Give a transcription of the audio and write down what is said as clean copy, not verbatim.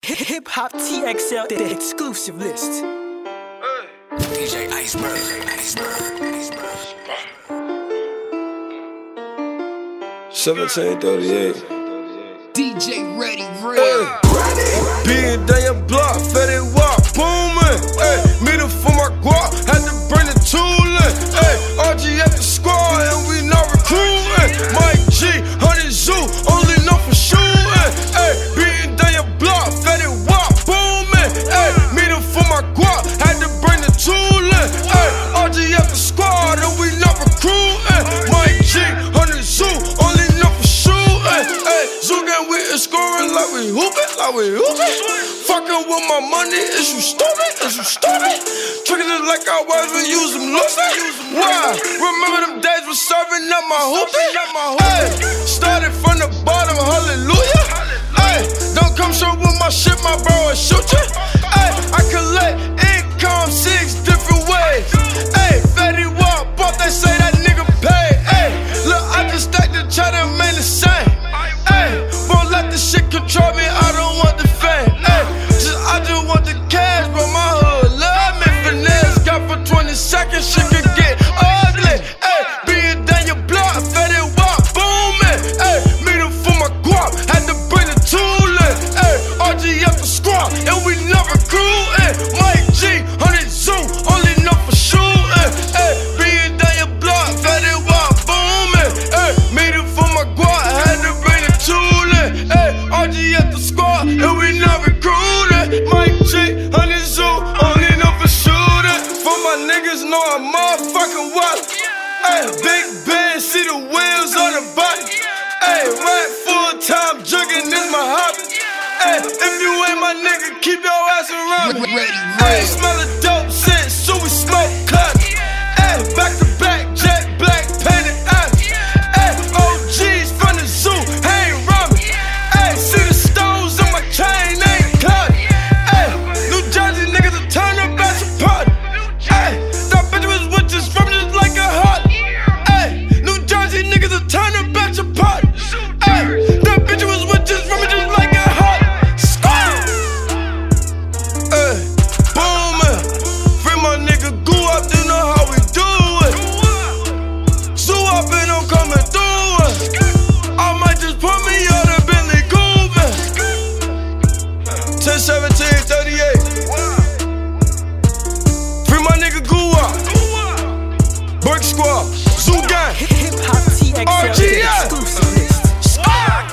Hip Hop TXL, the exclusive list. DJ Iceberg. 1738. DJ Ready Red. Big day and block, fed it walk, booming. Meet him for my guap, had to bring the tooling. RG at the squad, and we not recruiting. Mike G, 100 Zoo, only known for shooting. Big day and block, fed it walk, booming. Meet him for my guap, had to bring the tooling. RG at the squad, and we not recruiting. Mike G, 100 Zoo, only known for shooting. Zoo gang, we is scoring like we hooping, Fucking with my money, is you stupid? Tricking it like I was, we use them losing. Why? Remember them days we serving up my hooping? Started from the bottom, hallelujah. Don't come show with my shit, my bro, I shoot you. I collect income 6 different ways. Fetty walk, but they say that nigga pay. Look, I just stacked the cheddar, man, the same. Won't let this shit control me, I don't want the fame. I just want the cash, but my hood love me. Finesse got for 20 seconds, shit could get ugly. Be it down your block, fetty walk, booming. Meet him for my guap, had to bring the tooling. RG up the squad, and we not recruiting. Mike G, 100 Zoo, only known for shooting. Be it down your block, fetty walk, booming. Meet him for my guap, had to bring the tooling. RG at the squad, and we not recruiting. Mike G, 100 Zoo, only known for shooting. For my niggas know I'm motherfucking wild. Big Ben, see the wheels on the body. Right full time jugging is my hobby. If you ain't my nigga, keep your ass around me. Smell a dope scent, so we smoke cut. Back to back, jet black, painted eyes. OGs from the zoo, ain't robbing. See the stones on my chain, ain't cloudy. New Jersey niggas will turn up at your party. That bitch was with just from just like a heart. New Jersey niggas will turn up at your party. That bitch was with just from just like a heart. Booming. Free my nigga Goo up, you know how we do it. Zoo up and I'm coming through it. I might just put me out of Bentley Cooper. 10, 17, 38. Free my nigga Goo up. Brick Squad, Zoo Gang, Hip Hop TXL, the RGS. exclusive.